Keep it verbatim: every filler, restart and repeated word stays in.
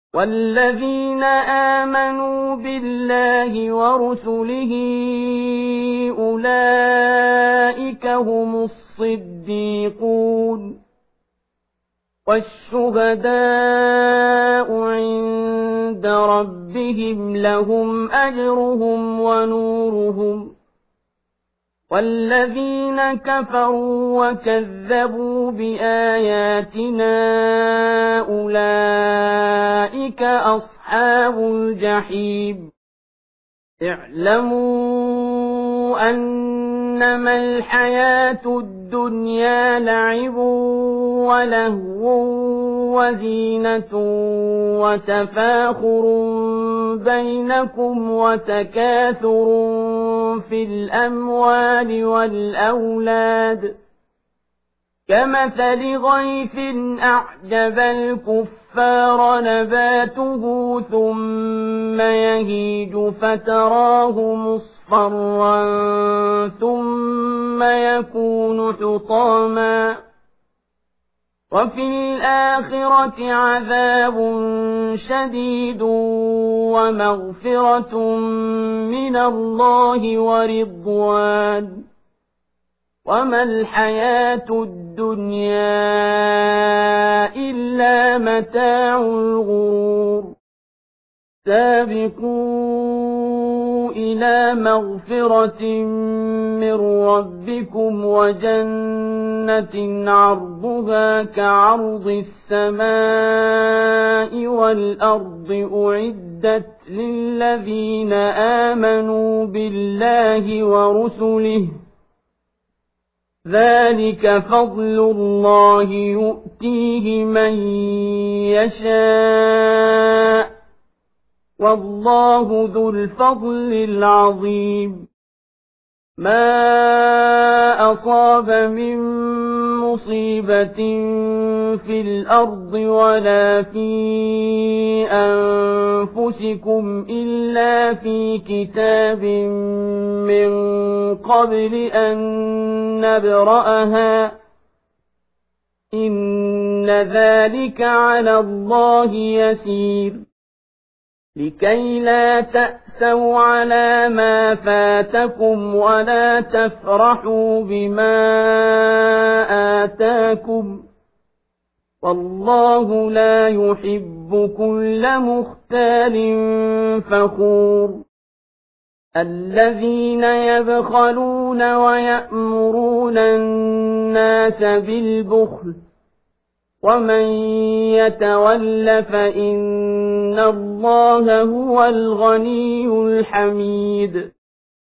والذين آمنوا بالله ورسله أولئك هم الصديقون والشهداء عند ربهم لهم أجرهم ونورهم والذين كفروا وكذبوا بآياتنا أولئك أصحاب الجحيم اعلموا أنما الحياة الدنيا لعب ولهو وزينة وتفاخر بينكم وتكاثر في الأموال والأولاد كمثل غيث أعجب الكفار نباته ثم يهيج فتراه مصفرا ثم يكون حطاما وفي الآخرة عذاب شديد ومغفرة من الله ورضوان وما الحياة الدنيا إلا متاع الغرور سابقوا إلى مغفرة من ربكم وجنة عرضها كعرض السماء والأرض أعدت للذين آمنوا بالله ورسله ذلك فضل الله يؤتيه من يشاء والله ذو الفضل العظيم ما أصاب من مصيبة في الأرض ولا في أنفسكم إلا في كتاب من قبل أن نبرأها إن ذلك على الله يسير لكي لا تأسوا على ما فاتكم ولا تفرحوا بما آتاكم والله لا يحب كل مختال فخور الذين يبخلون ويأمرون الناس بالبخل ومن يتول فإن الله هو الغني الحميد